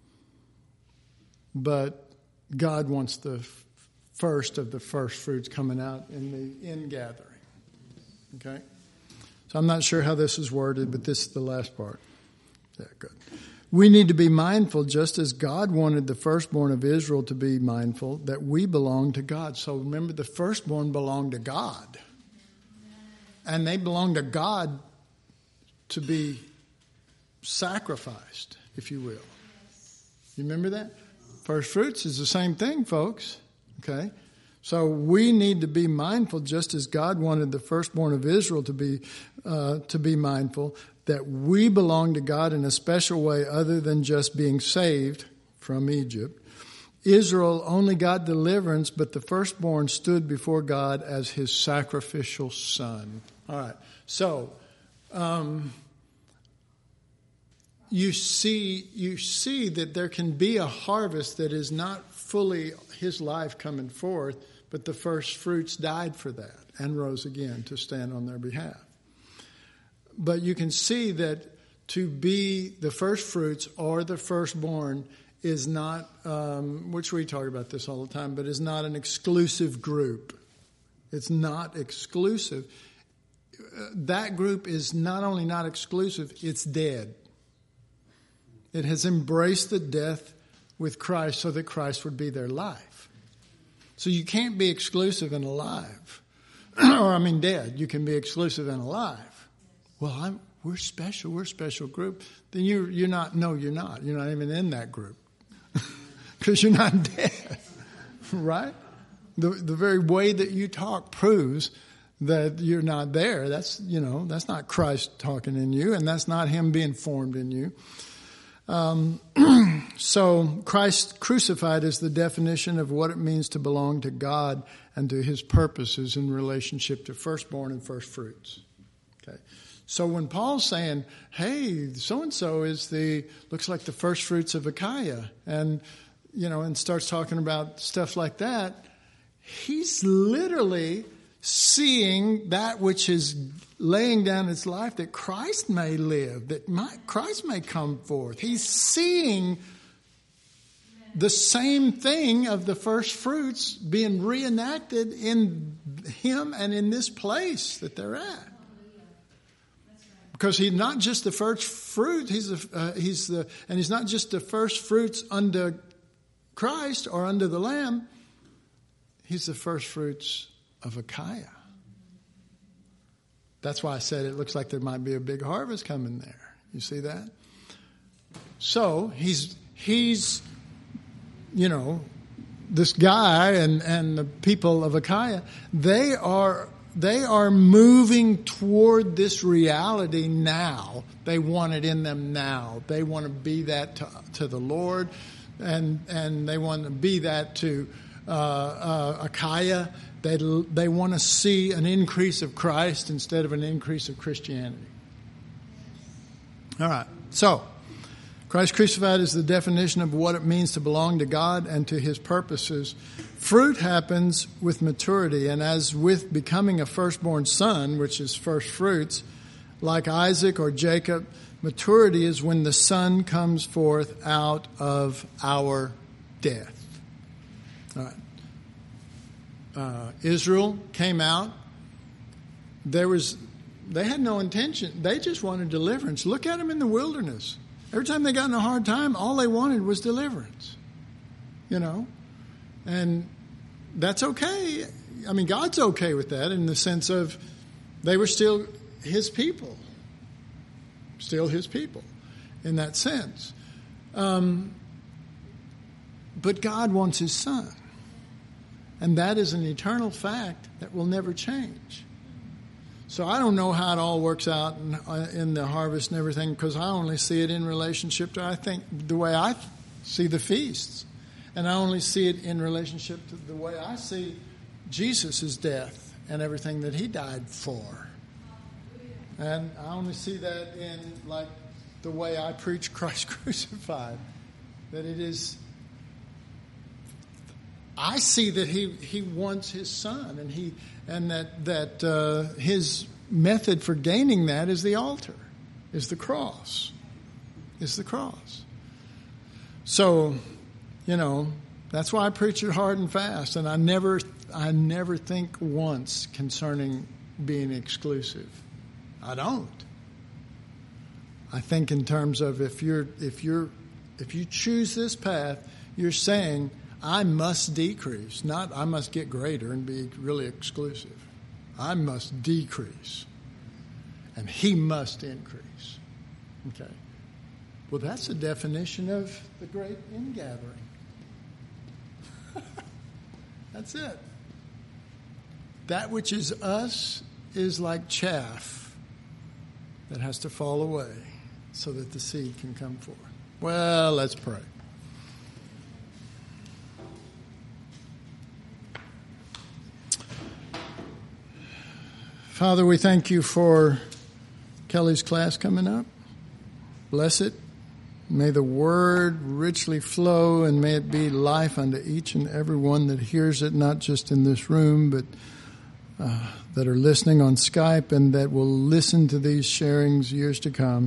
But God wants the f- first of the first fruits coming out in the ingathering. Okay? So I'm not sure how this is worded, but this is the last part. Yeah, good. We need to be mindful, just as God wanted the firstborn of Israel to be mindful, that we belong to God. So remember, the firstborn belonged to God. And they belong to God to be sacrificed, if you will. You remember that? First fruits is the same thing, folks. Okay? So we need to be mindful, just as God wanted the firstborn of Israel to be uh, to be mindful, that we belong to God in a special way other than just being saved from Egypt. Israel only got deliverance, but the firstborn stood before God as his sacrificial son. All right. So, um, you see, you see that there can be a harvest that is not fully his life coming forth, but the first fruits died for that and rose again to stand on their behalf. But you can see that to be the first fruits or the firstborn is not, um, which we talk about this all the time, but is not an exclusive group. It's not exclusive. That group is not only not exclusive, it's dead. It has embraced the death with Christ so that Christ would be their life. So you can't be exclusive and alive. Or, I mean, dead. You can be exclusive and alive. Well, I'm, we're special. We're a special group. Then you're, you're not, no, you're not. You're not even in that group. Because you're not dead. Right? The, the very way that you talk proves that you're not there. That's, you know, that's not Christ talking in you, and that's not him being formed in you. Um, so Christ crucified is the definition of what it means to belong to God and to his purposes in relationship to firstborn and first fruits. Okay. So when Paul's saying, hey, so-and-so is the, looks like the first fruits of Achaia, and, you know, and starts talking about stuff like that, he's literally seeing that which is laying down its life that Christ may live, that my, Christ may come forth. He's seeing the same thing of the first fruits being reenacted in him and in this place that they're at. Because he's not just the first fruit, he's the, uh, he's the, and he's not just the first fruits under Christ or under the Lamb. He's the first fruits of Achaia. That's why I said it looks like there might be a big harvest coming there. You see that? So he's he's you know, this guy and, and the people of Achaia, they are they are moving toward this reality now. They want it in them now. They want to be that to, to the Lord, and and they want to be that to uh, uh, Achaia. They they want to see an increase of Christ instead of an increase of Christianity. All right. So, Christ crucified is the definition of what it means to belong to God and to his purposes. Fruit happens with maturity, and as with becoming a firstborn son, which is first fruits, like Isaac or Jacob, maturity is when the son comes forth out of our death. All right. Uh, Israel came out. There was, they had no intention. They just wanted deliverance. Look at them in the wilderness. Every time they got in a hard time, all they wanted was deliverance. You know? And that's okay. I mean, God's okay with that in the sense of they were still his people. Still his people. in that sense. Um, but God wants his son. And that is an eternal fact that will never change. So I don't know how it all works out in, uh, in the harvest and everything, because I only see it in relationship to, I think, the way I see the feasts. And I only see it in relationship to the way I see Jesus' death and everything that he died for. And I only see that in, like, the way I preach Christ crucified. That it is, I see that he, he wants his son, and he and that that uh, his method for gaining that is the altar, is the cross, is the cross. So, you know, that's why I preach it hard and fast, and I never I never think once concerning being exclusive. I don't. I think in terms of if you're if you're if you choose this path, you're saying, I must decrease, not I must get greater and be really exclusive. I must decrease, and he must increase. Okay. Well, that's the definition of the great ingathering. That's it. That which is us is like chaff that has to fall away so that the seed can come forth. Well, let's pray. Father, we thank you for Kelly's class coming up. Bless it. May the word richly flow, and may it be life unto each and every one that hears it, not just in this room, but uh, that are listening on Skype and that will listen to these sharings years to come.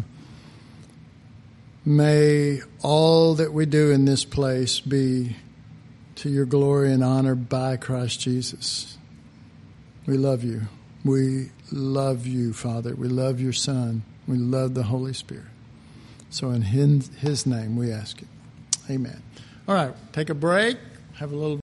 May all that we do in this place be to your glory and honor by Christ Jesus. We love you. We love you, Father. We love your Son. We love the Holy Spirit. So in his name we ask it. Amen. All right, take a break. Have a little